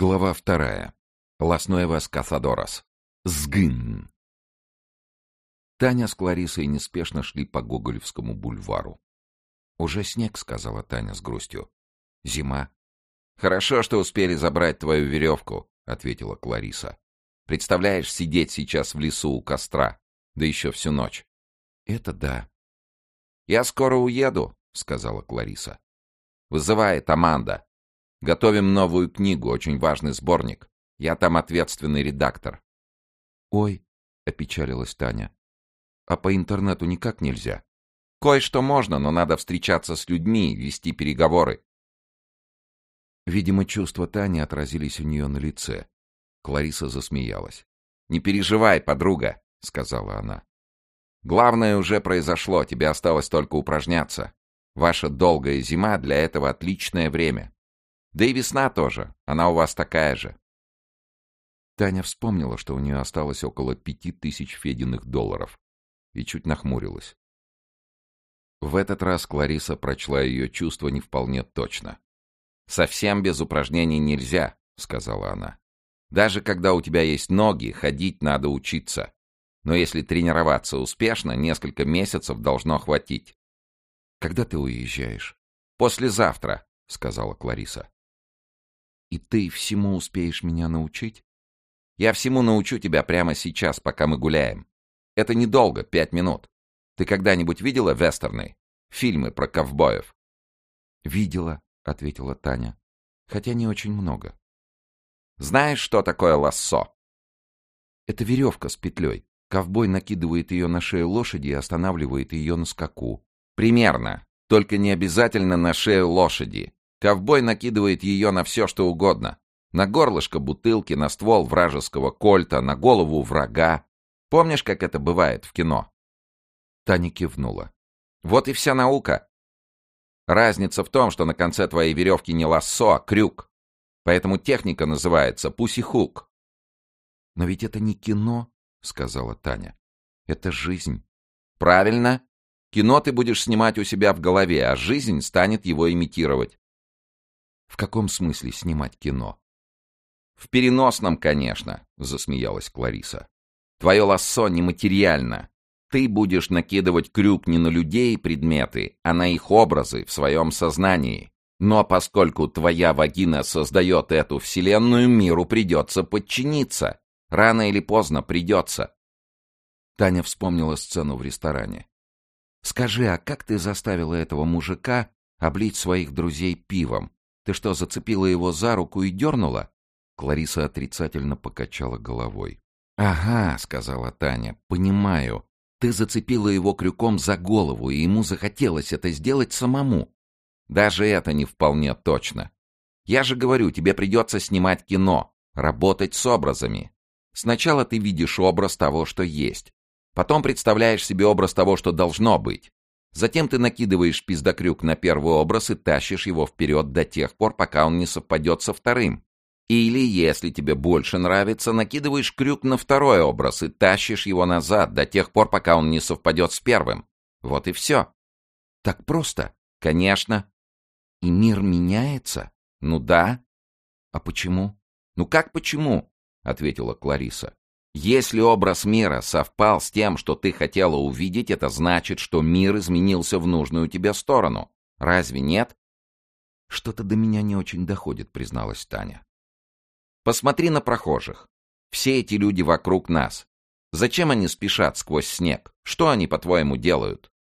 Глава 2. Лас Нуэвас Касадорас. Сгын. Таня с Кларисой неспешно шли по Гоголевскому бульвару. «Уже снег», — сказала Таня с грустью. «Зима». «Хорошо, что успели забрать твою веревку», — ответила Клариса. «Представляешь, сидеть сейчас в лесу у костра, да еще всю ночь». «Это да». «Я скоро уеду», — сказала Клариса. «Вызывает Аманда. Готовим новую книгу, очень важный сборник. Я там ответственный редактор». «Ой», — опечалилась Таня, — «а по интернету никак нельзя?» «Кое-что можно, но надо встречаться с людьми, вести переговоры». Видимо, чувства Тани отразились у нее на лице. Клариса засмеялась. «Не переживай, подруга», — сказала она. «Главное уже произошло, тебе осталось только упражняться. Ваша долгая зима для этого отличное время. Да и весна тоже, она у вас такая же». Таня вспомнила, что у нее осталось около 5000 Фединых долларов, и чуть нахмурилась. В этот раз Клариса прочла ее чувства не вполне точно. «Совсем без упражнений нельзя», — сказала она. «Даже когда у тебя есть ноги, ходить надо учиться. Но если тренироваться успешно, несколько месяцев должно хватить». «Когда ты уезжаешь?» «Послезавтра», — сказала Клариса. «И ты всему успеешь меня научить?» «Я всему научу тебя прямо сейчас, пока мы гуляем. Это недолго, 5 минут. Ты когда-нибудь видела вестерны? Фильмы про ковбоев?» «Видела», — ответила Таня, — «хотя не очень много». «Знаешь, что такое лассо?» «Это веревка с петлей. Ковбой накидывает ее на шею лошади и останавливает ее на скаку». «Примерно. Только не обязательно на шею лошади. Ковбой накидывает ее на все, что угодно. На горлышко бутылки, на ствол вражеского кольта, на голову врага. Помнишь, как это бывает в кино?» Таня кивнула. «Вот и вся наука. Разница в том, что на конце твоей веревки не лассо, а крюк. Поэтому техника называется пуси-хук». «Но ведь это не кино», — сказала Таня. «Это жизнь». «Правильно. Кино ты будешь снимать у себя в голове, а жизнь станет его имитировать». «В каком смысле снимать кино?» «В переносном, конечно», — засмеялась Клариса. «Твое лассо нематериально. Ты будешь накидывать крюк не на людей и предметы, а на их образы в своем сознании. Но поскольку твоя вагина создает эту вселенную, миру придется подчиниться. Рано или поздно придется». Таня вспомнила сцену в ресторане. «Скажи, а как ты заставила этого мужика облить своих друзей пивом? Ты что, зацепила его за руку и дернула?» Клариса отрицательно покачала головой. «Ага», — сказала Таня, — «понимаю. Ты зацепила его крюком за голову, и ему захотелось это сделать самому». «Даже это не вполне точно. Я же говорю, тебе придется снимать кино, работать с образами. Сначала ты видишь образ того, что есть. Потом представляешь себе образ того, что должно быть. Затем ты накидываешь пиздокрюк на первый образ и тащишь его вперед до тех пор, пока он не совпадет со вторым. Или, если тебе больше нравится, накидываешь крюк на второй образ и тащишь его назад до тех пор, пока он не совпадет с первым. Вот и все». «Так просто?» «Конечно». «И мир меняется?» «Ну да». «А почему?» «Ну как почему?» — ответила Клариса. «Если образ мира совпал с тем, что ты хотела увидеть, это значит, что мир изменился в нужную тебе сторону. Разве нет?» «Что-то до меня не очень доходит», — призналась Таня. «Посмотри на прохожих. Все эти люди вокруг нас. Зачем они спешат сквозь снег? Что они, по-твоему, делают?»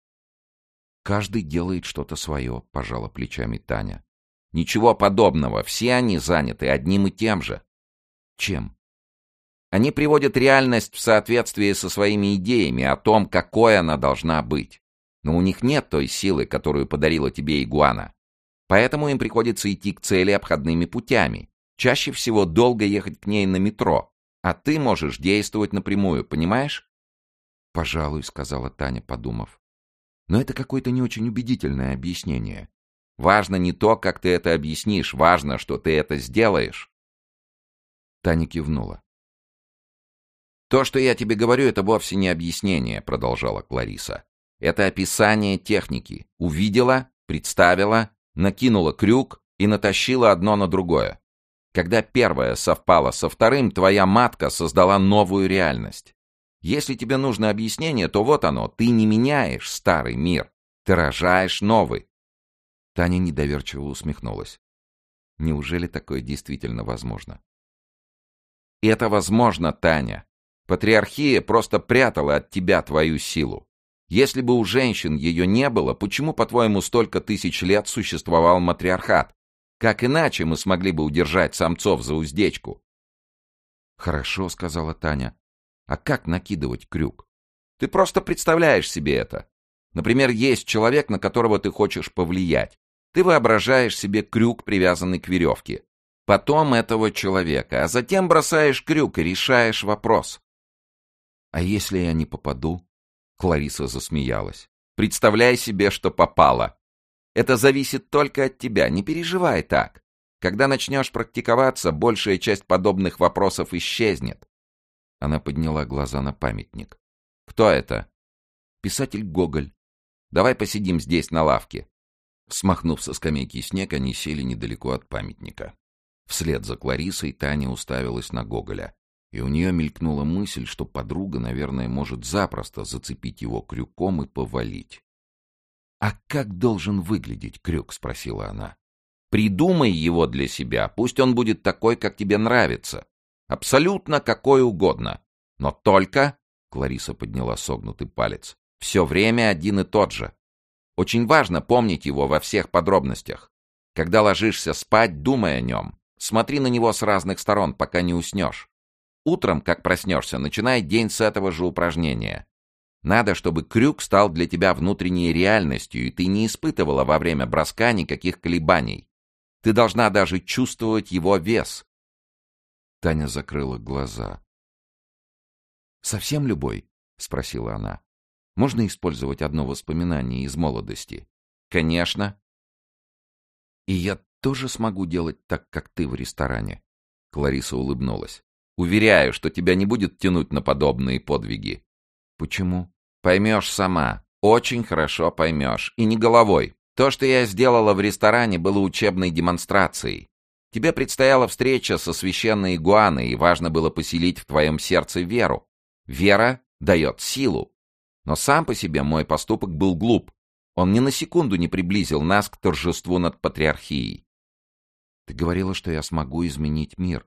«Каждый делает что-то свое», — пожала плечами Таня. «Ничего подобного. Все они заняты одним и тем же». «Чем?» «Они приводят реальность в соответствие со своими идеями о том, какой она должна быть. Но у них нет той силы, которую подарила тебе игуана. Поэтому им приходится идти к цели обходными путями. Чаще всего долго ехать к ней на метро, а ты можешь действовать напрямую, понимаешь?» «Пожалуй», — сказала Таня, подумав. «Но это какое-то не очень убедительное объяснение». «Важно не то, как ты это объяснишь, важно, что ты это сделаешь». Таня кивнула. «То, что я тебе говорю, это вовсе не объяснение», — продолжала Клариса. «Это описание техники. Увидела, представила, накинула крюк и натащила одно на другое. Когда первое совпало со вторым, твоя матка создала новую реальность. Если тебе нужно объяснение, то вот оно. Ты не меняешь старый мир. Ты рожаешь новый. Таня недоверчиво усмехнулась. Неужели такое действительно возможно? И это возможно, Таня. Патриархия просто прятала от тебя твою силу. Если бы у женщин ее не было, почему, по-твоему, столько тысяч лет существовал матриархат? Как иначе мы смогли бы удержать самцов за уздечку? «Хорошо», — сказала Таня. «А как накидывать крюк?» Ты просто представляешь себе это. Например, есть человек, на которого ты хочешь повлиять. Ты воображаешь себе крюк, привязанный к веревке. Потом этого человека, а затем бросаешь крюк и решаешь вопрос. «А если я не попаду?» Клариса засмеялась. Представляй себе, что попало. Это зависит только от тебя, не переживай так. Когда начнешь практиковаться, большая часть подобных вопросов исчезнет. Она подняла глаза на памятник. Кто это? Писатель Гоголь. Давай посидим здесь на лавке. Смахнув со скамейки снег, они сели недалеко от памятника. Вслед за Кларисой Таня уставилась на Гоголя, и у нее мелькнула мысль, что подруга, наверное, может запросто зацепить его крюком и повалить. «А как должен выглядеть крюк?» — спросила она. «Придумай его для себя, пусть он будет такой, как тебе нравится. Абсолютно какой угодно. Но только...» — Клариса подняла согнутый палец. «Все время один и тот же. Очень важно помнить его во всех подробностях. Когда ложишься спать, думай о нем. Смотри на него с разных сторон, пока не уснешь. Утром, как проснешься, начинай день с этого же упражнения. Надо, чтобы крюк стал для тебя внутренней реальностью, и ты не испытывала во время броска никаких колебаний. Ты должна даже чувствовать его вес». Таня закрыла глаза. «Совсем любой?» — спросила она. «Можно использовать одно воспоминание из молодости?» «Конечно». «И я тоже смогу делать так, как ты в ресторане?» Клариса улыбнулась. «Уверяю, что тебя не будет тянуть на подобные подвиги». «Почему?» «Поймешь сама. Очень хорошо поймешь. И не головой. То, что я сделала в ресторане, было учебной демонстрацией. Тебе предстояла встреча со священной игуаной, и важно было поселить в твоем сердце веру. Вера дает силу. Но сам по себе мой поступок был глуп. Он ни на секунду не приблизил нас к торжеству над патриархией». «Ты говорила, что я смогу изменить мир».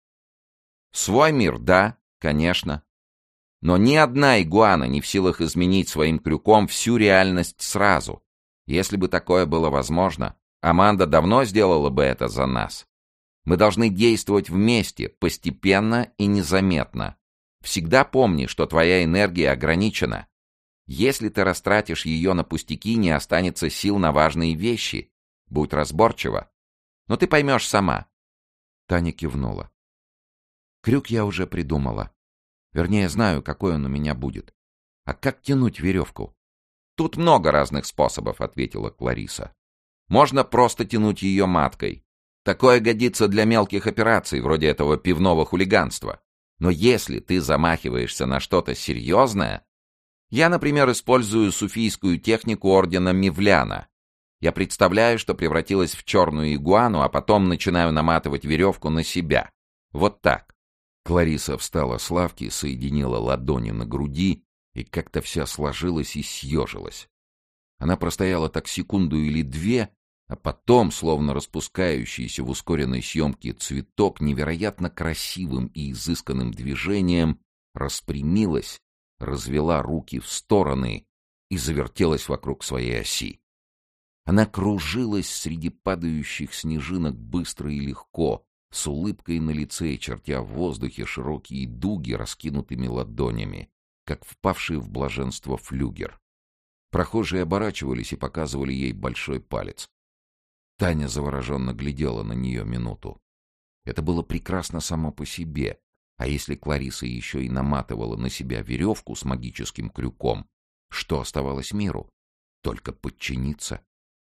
«Свой мир, да, конечно. Но ни одна игуана не в силах изменить своим крюком всю реальность сразу. Если бы такое было возможно, Аманда давно сделала бы это за нас. Мы должны действовать вместе, постепенно и незаметно. Всегда помни, что твоя энергия ограничена. Если ты растратишь ее на пустяки, не останется сил на важные вещи. Будь разборчива. Но ты поймешь сама». Таня кивнула. «Крюк я уже придумала. Вернее, знаю, какой он у меня будет. А как тянуть веревку?» «Тут много разных способов», — ответила Клариса. «Можно просто тянуть ее маткой. Такое годится для мелких операций, вроде этого пивного хулиганства. Но если ты замахиваешься на что-то серьезное... Я, например, использую суфийскую технику ордена Мевляна. Я представляю, что превратилась в черную игуану, а потом начинаю наматывать веревку на себя. Вот так». Клариса встала с лавки, соединила ладони на груди и как-то вся сложилась и съежилась. Она простояла так секунду или две, а потом, словно распускающийся в ускоренной съемке цветок, невероятно красивым и изысканным движением распрямилась, развела руки в стороны и завертелась вокруг своей оси. Она кружилась среди падающих снежинок быстро и легко, с улыбкой на лице и чертя в воздухе широкие дуги раскинутыми ладонями, как впавший в блаженство флюгер. Прохожие оборачивались и показывали ей большой палец. Таня завороженно глядела на нее минуту. Это было прекрасно само по себе, а если Клариса еще и наматывала на себя веревку с магическим крюком, что оставалось миру? Только подчиниться.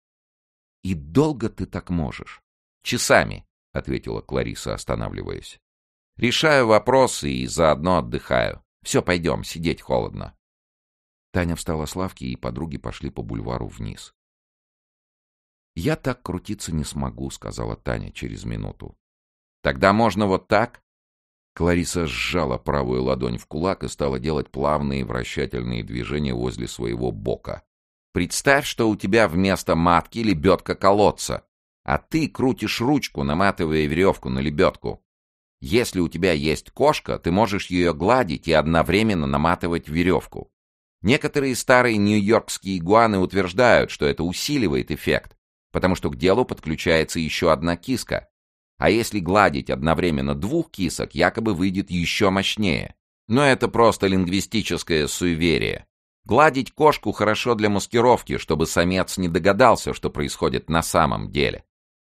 «И долго ты так можешь?» «Часами», — ответила Клариса, останавливаясь. «Решаю вопросы и заодно отдыхаю. Все, пойдем, сидеть холодно». Таня встала с лавки, и подруги пошли по бульвару вниз. «Я так крутиться не смогу», — сказала Таня через минуту. Тогда можно вот так?» Клариса сжала правую ладонь в кулак и стала делать плавные вращательные движения возле своего бока. «Представь, что у тебя вместо матки лебедка колодца, а ты крутишь ручку, наматывая веревку на лебедку. Если у тебя есть кошка, ты можешь ее гладить и одновременно наматывать веревку. Некоторые старые нью-йоркские игуаны утверждают, что это усиливает эффект, потому что к делу подключается еще одна киска. А если гладить одновременно двух кисок, якобы выйдет еще мощнее. Но это просто лингвистическое суеверие. Гладить кошку хорошо для маскировки, чтобы самец не догадался, что происходит на самом деле.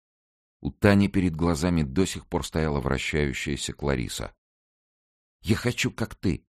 У Тани перед глазами до сих пор стояла вращающаяся Клариса. «Я хочу, как ты.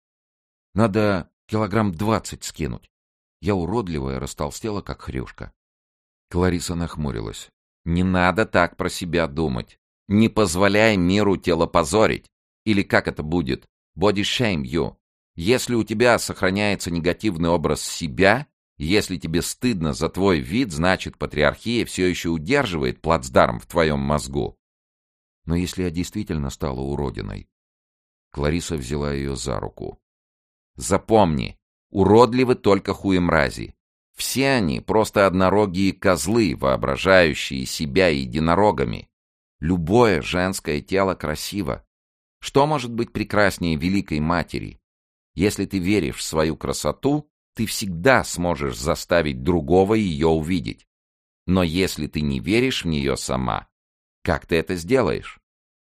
Надо 20 килограмм скинуть. Я уродливая, растолстела, как хрюшка». Клариса нахмурилась. «Не надо так про себя думать. Не позволяй миру тело позорить. Или как это будет? Body shame you. Если у тебя сохраняется негативный образ себя, если тебе стыдно за твой вид, значит, патриархия все еще удерживает плацдарм в твоем мозгу. Но если я действительно стала уродиной?» Клариса взяла ее за руку. «Запомни, уродливы только хуемрази. Все они просто однорогие козлы, воображающие себя единорогами. Любое женское тело красиво. Что может быть прекраснее Великой Матери? Если ты веришь в свою красоту, ты всегда сможешь заставить другого ее увидеть. Но если ты не веришь в нее сама, как ты это сделаешь?»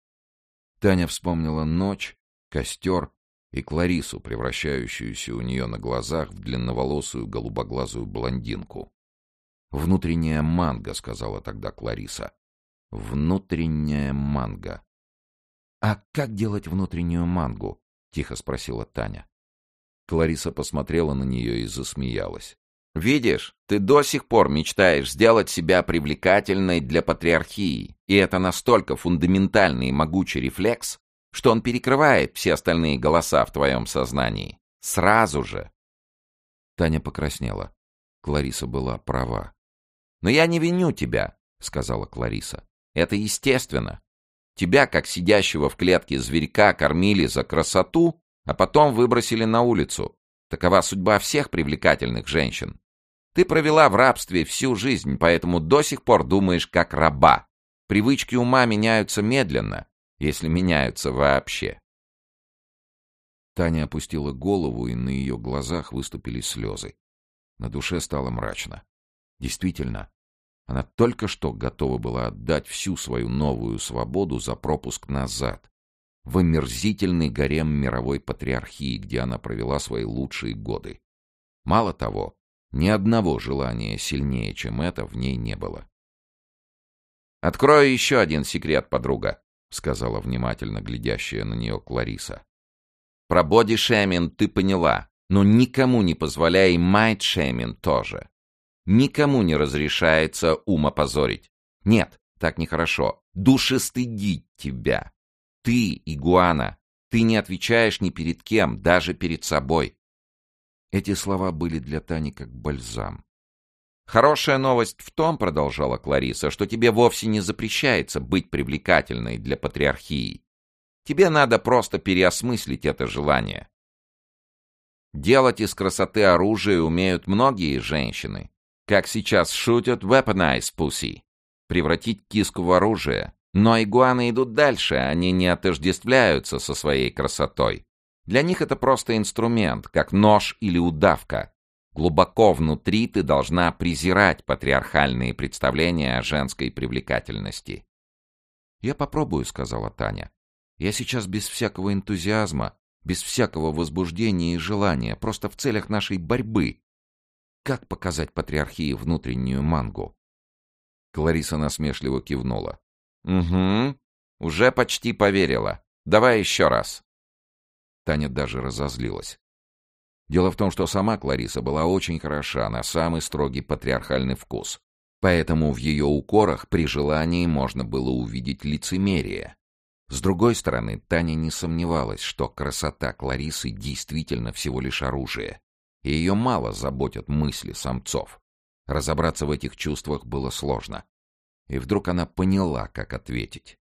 Таня вспомнила ночь, костер и Кларису, превращающуюся у нее на глазах в длинноволосую голубоглазую блондинку. «Внутренняя манга», — сказала тогда Клариса. «Внутренняя манга». «А как делать внутреннюю мангу?» — тихо спросила Таня. Клариса посмотрела на нее и засмеялась. «Видишь, ты до сих пор мечтаешь сделать себя привлекательной для патриархии, и это настолько фундаментальный и могучий рефлекс, что он перекрывает все остальные голоса в твоем сознании. Сразу же!» Таня покраснела. Клариса была права. «Но я не виню тебя», — сказала Клариса. «Это естественно. Тебя, как сидящего в клетке зверька, кормили за красоту, а потом выбросили на улицу. Такова судьба всех привлекательных женщин. Ты провела в рабстве всю жизнь, поэтому до сих пор думаешь как раба. Привычки ума меняются медленно, если меняются вообще». Таня опустила голову, и на ее глазах выступили слезы. На душе стало мрачно. Действительно, она только что готова была отдать всю свою новую свободу за пропуск назад, в омерзительный гарем мировой патриархии, где она провела свои лучшие годы. Мало того, ни одного желания сильнее, чем это, в ней не было. «Открою еще один секрет, подруга», — сказала внимательно глядящая на нее Клариса. «Про боди-шейминг ты поняла, но никому не позволяй майнд-шейминг тоже. Никому не разрешается ум опозорить. Нет, так нехорошо. Душестыдить тебя. Ты, игуана, ты не отвечаешь ни перед кем, даже перед собой». Эти слова были для Тани как бальзам. «Хорошая новость в том, — продолжала Клариса, — что тебе вовсе не запрещается быть привлекательной для патриархии. Тебе надо просто переосмыслить это желание. Делать из красоты оружие умеют многие женщины. Как сейчас шутят weaponize pussy. Превратить киску в оружие. Но игуаны идут дальше, они не отождествляются со своей красотой. Для них это просто инструмент, как нож или удавка. Глубоко внутри ты должна презирать патриархальные представления о женской привлекательности. «Я попробую», — сказала Таня. «Я сейчас без всякого энтузиазма, без всякого возбуждения и желания, просто в целях нашей борьбы. Как показать патриархии внутреннюю мангу?» Клариса насмешливо кивнула. «Угу, уже почти поверила. Давай еще раз». Таня даже разозлилась. Дело в том, что сама Клариса была очень хороша на самый строгий патриархальный вкус. Поэтому в ее укорах при желании можно было увидеть лицемерие. С другой стороны, Таня не сомневалась, что красота Кларисы действительно всего лишь оружие, и ее мало заботят мысли самцов. Разобраться в этих чувствах было сложно. И вдруг она поняла, как ответить.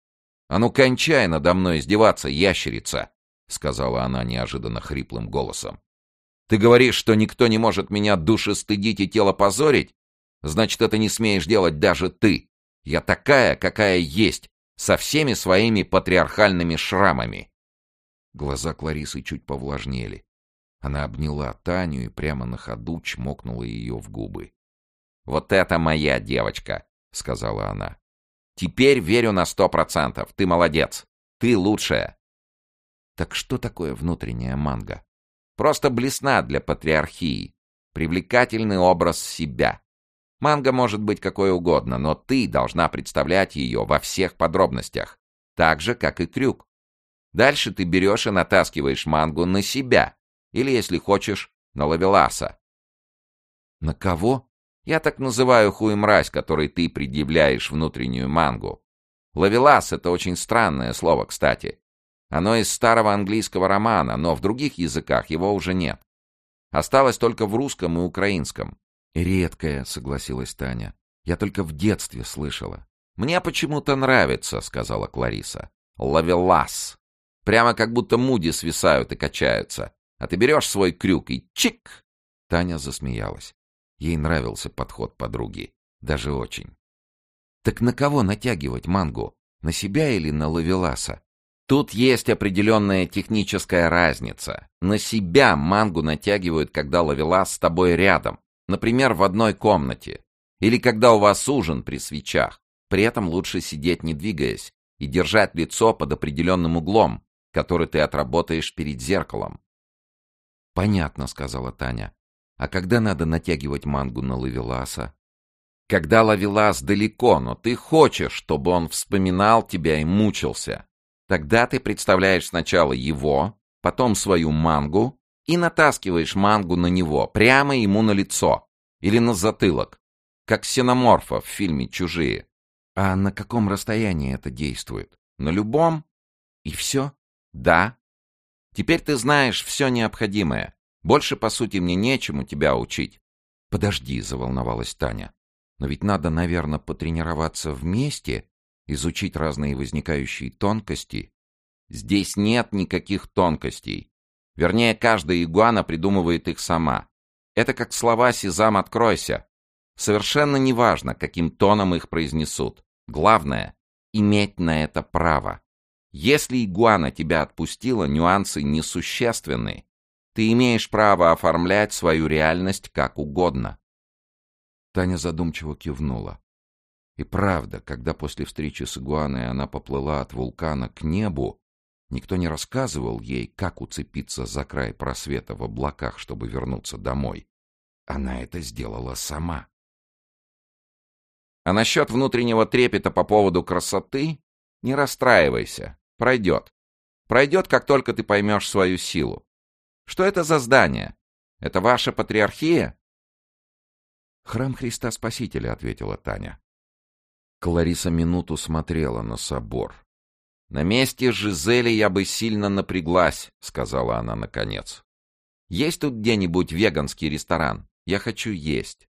«А ну кончай надо мной издеваться, ящерица!» — сказала она неожиданно хриплым голосом. «Ты говоришь, что никто не может меня душестыдить и тело позорить? Значит, это не смеешь делать даже ты. Я такая, какая есть, со всеми своими патриархальными шрамами». Глаза Кларисы чуть повлажнели. Она обняла Таню и прямо на ходу чмокнула ее в губы. «Вот это моя девочка!» — сказала она. «Теперь верю на 100%. Ты молодец. Ты лучшая». Так что такое внутренняя манга? Просто блесна для патриархии. Привлекательный образ себя. Манга может быть какой угодно, но ты должна представлять ее во всех подробностях. Так же, как и крюк. Дальше ты берешь и натаскиваешь мангу на себя. Или, если хочешь, на Ловеласа. На кого? Я так называю хуй-мразь, которой ты предъявляешь внутреннюю мангу. Ловелас — это очень странное слово, кстати. Оно из старого английского романа, но в других языках его уже нет. Осталось только в русском и украинском. «Редкое», — согласилась Таня. «Я только в детстве слышала». «Мне почему-то нравится», — сказала Клариса. «Ловелас. Прямо как будто муди свисают и качаются. А ты берешь свой крюк и чик!» Таня засмеялась. Ей нравился подход подруги. Даже очень. «Так на кого натягивать мангу? На себя или на Ловеласа?» Тут есть определенная техническая разница. На себя мангу натягивают, когда Ловелас с тобой рядом. Например, в одной комнате. Или когда у вас ужин при свечах. При этом лучше сидеть, не двигаясь, и держать лицо под определенным углом, который ты отработаешь перед зеркалом. «Понятно», — сказала Таня. «А когда надо натягивать мангу на Ловеласа?» «Когда Ловелас далеко, но ты хочешь, чтобы он вспоминал тебя и мучился. Тогда ты представляешь сначала его, потом свою мангу и натаскиваешь мангу на него, прямо ему на лицо или на затылок, как ксеноморфа в фильме «Чужие». А на каком расстоянии это действует? На любом? И все? Да. Теперь ты знаешь все необходимое. Больше, по сути, мне нечему тебя учить. Подожди, заволновалась Таня. Но ведь надо, наверное, потренироваться вместе, изучить разные возникающие тонкости. Здесь нет никаких тонкостей. Вернее, каждая игуана придумывает их сама. Это как слова «Сезам, откройся». Совершенно неважно, каким тоном их произнесут. Главное — иметь на это право. Если игуана тебя отпустила, нюансы несущественны. Ты имеешь право оформлять свою реальность как угодно. Таня задумчиво кивнула. И правда, когда после встречи с игуаной она поплыла от вулкана к небу, никто не рассказывал ей, как уцепиться за край просвета в облаках, чтобы вернуться домой. Она это сделала сама. А насчет внутреннего трепета по поводу красоты не расстраивайся. Пройдет. Пройдет, как только ты поймешь свою силу. Что это за здание? Это ваша патриархия? «Храм Христа Спасителя», — ответила Таня. Клариса минуту смотрела на собор. «На месте Жизели я бы сильно напряглась», — сказала она наконец. «Есть тут где-нибудь веганский ресторан? Я хочу есть».